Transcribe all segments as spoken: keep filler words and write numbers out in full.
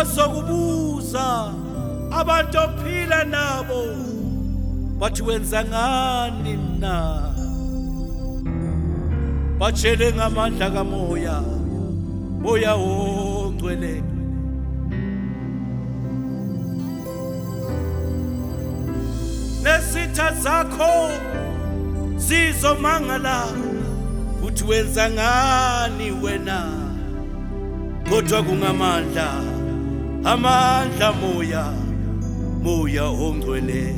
bazokubuza abantu ophila nabo bathi wenza ngani na, batshele ngamandla kamoya, moya ongcwele. Nesitha zakho zizomangala uthi wenza ngani wena, kodwa kungamandla, amandla moya, moya ongcwele.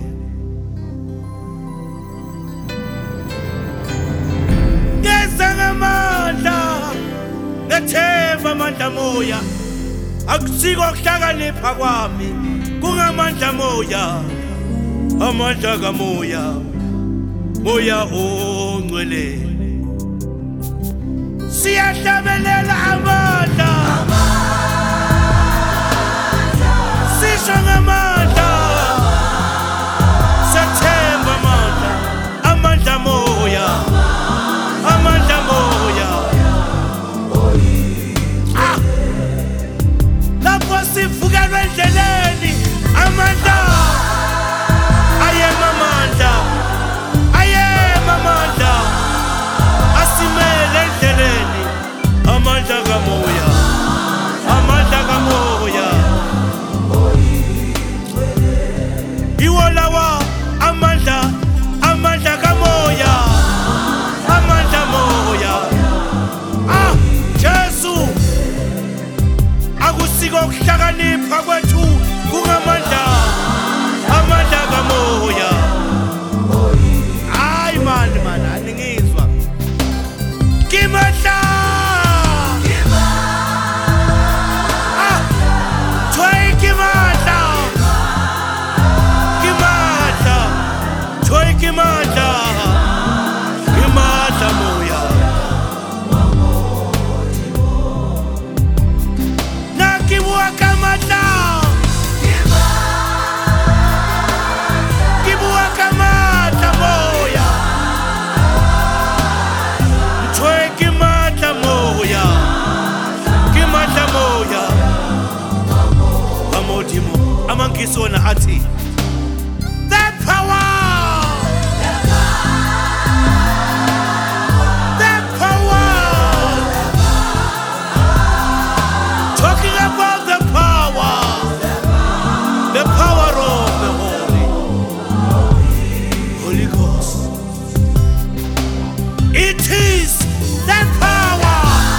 Ngeza ngamandla, ngethemba amandla moya, akusiko ukuhlakanipha kwami, kungamandla moya, amandla kamoya, moya ongcwele. Siyahlabelela amandla, sisho ngamandla, sethemba amandla, amandla moya, amandla moya. Ah! Lapho sivukelwe endleleni, amandla ayema amandla, ayema amandla, asimele endleleni, amandla kamoya, amandla kamoya. Iwo lawa amandla, amandla kamoya, amandla moya. Ah, Jesu, akusiko ukuhlakanipha kwethu, kungamandla, amandla kamoya. Hayi mani mani, aningizwa. Kimandla, ah, thwe kimandla, kimandla, thwe kimandla, kimandla moya. Nakibuka kamandla, kibuka kamandla moya, thwe kimandla moya, kimandla moya. Amodimo amangisona athi the power, the power, talking about the power, the power of the Holy, Holy Ghost. It is the power,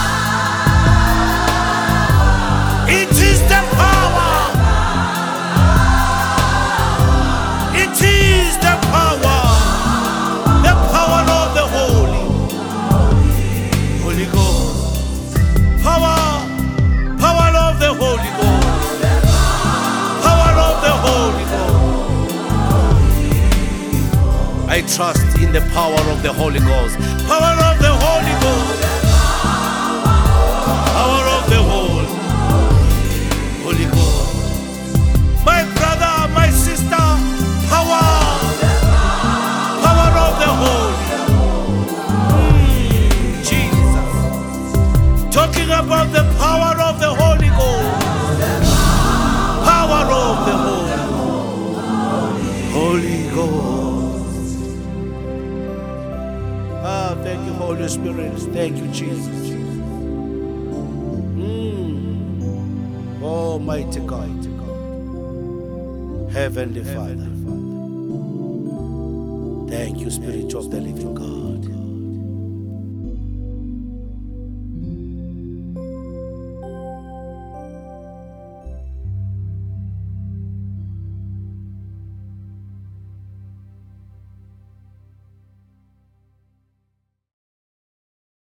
it is the power, it is the power, the power of the Holy, Holy Ghost. Power, power of the Holy Ghost, power of the Holy Ghost. I trust in the power of the Holy Ghost, power of the Holy Ghost, power of the Holy, Holy Ghost. My brother, my sister, power, power of the Holy, mm, Jesus. Talking about the power of the Holy Ghost, power of the Holy, Holy Ghost. Ah, thank you, Holy Spirit. Thank you, Jesus. Mm. Almighty God, Heavenly Father. Thank you, Spirit of the living God.